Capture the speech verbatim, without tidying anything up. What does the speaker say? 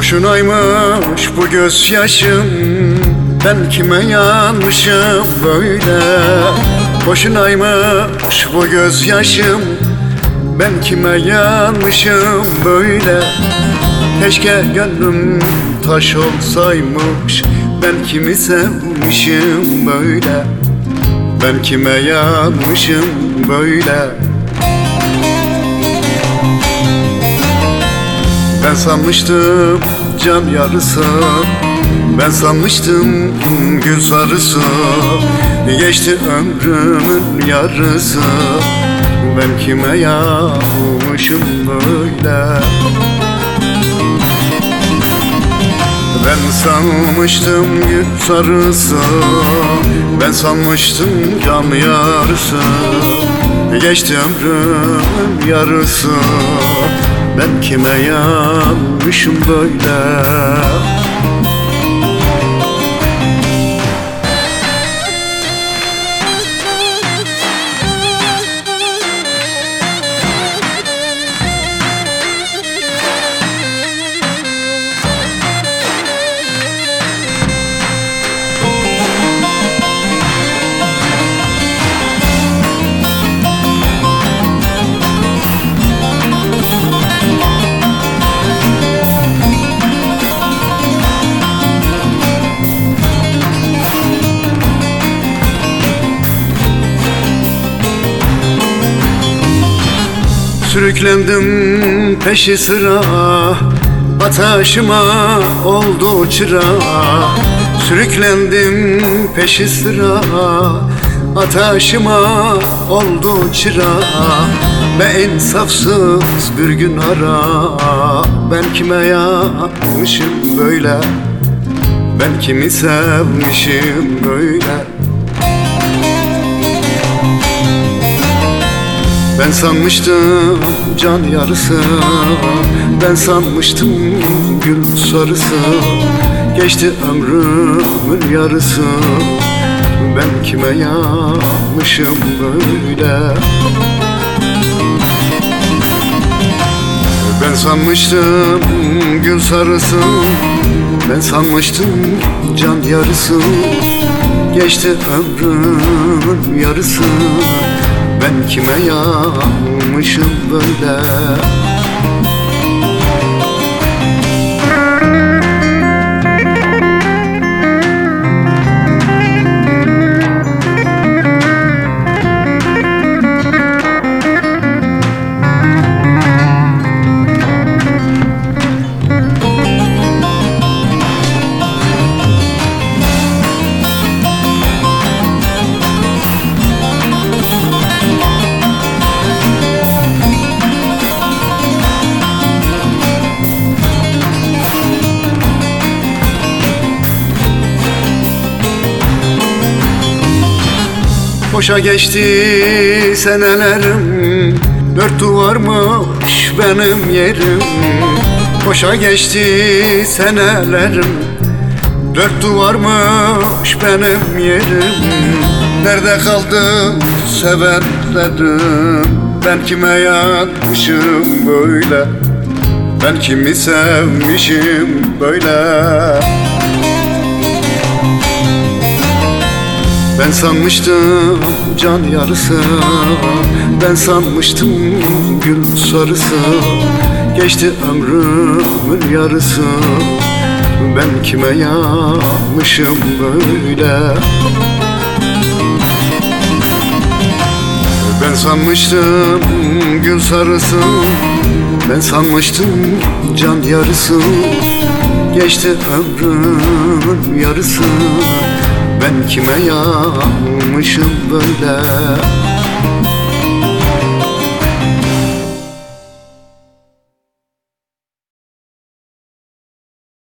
Boşunaymış bu gözyaşım, ben kime yanmışım böyle? Boşunaymış bu gözyaşım, ben kime yanmışım böyle? Keşke gönlüm taş olsaymış, ben kimi sevmişim böyle? Ben kime yanmışım böyle? Ben sanmıştım can yarısı, ben sanmıştım gül sarısı. Geçti ömrümün yarısı, ben kime yanmışım böyle? Ben sanmıştım gül sarısı, ben sanmıştım can yarısı. Geçti ömrümün yarısı, ben kime yanmışım böyle? Sürüklendim peşi sıra, bataşıma oldu çıra. Sürüklendim peşi sıra, ataşıma oldu çıra. Be insafsız bir gün ara, ben kime yapmışım böyle? Ben kimi sevmişim böyle? Ben sanmıştım can yarısı, ben sanmıştım gül sarısı. Geçti ömrümün yarısı, ben kime yanmışım böyle? Ben sanmıştım gül sarısı, ben sanmıştım can yarısı. Geçti ömrümün yarısı, ben kime yanmışım böyle? Boşa geçti senelerim, dört duvarmış benim yerim. Boşa geçti senelerim, dört duvarmış benim yerim. Nerede kaldı sevenlerim, ben kime yanmışım böyle? Ben kimi sevmişim böyle? Ben sanmıştım can yarısı, ben sanmıştım gül sarısı. Geçti ömrümün yarısı, ben kime yanmışım böyle? Ben sanmıştım gül sarısı, ben sanmıştım can yarısı. Geçti ömrümün yarısı, ben kime yanmışım böyle?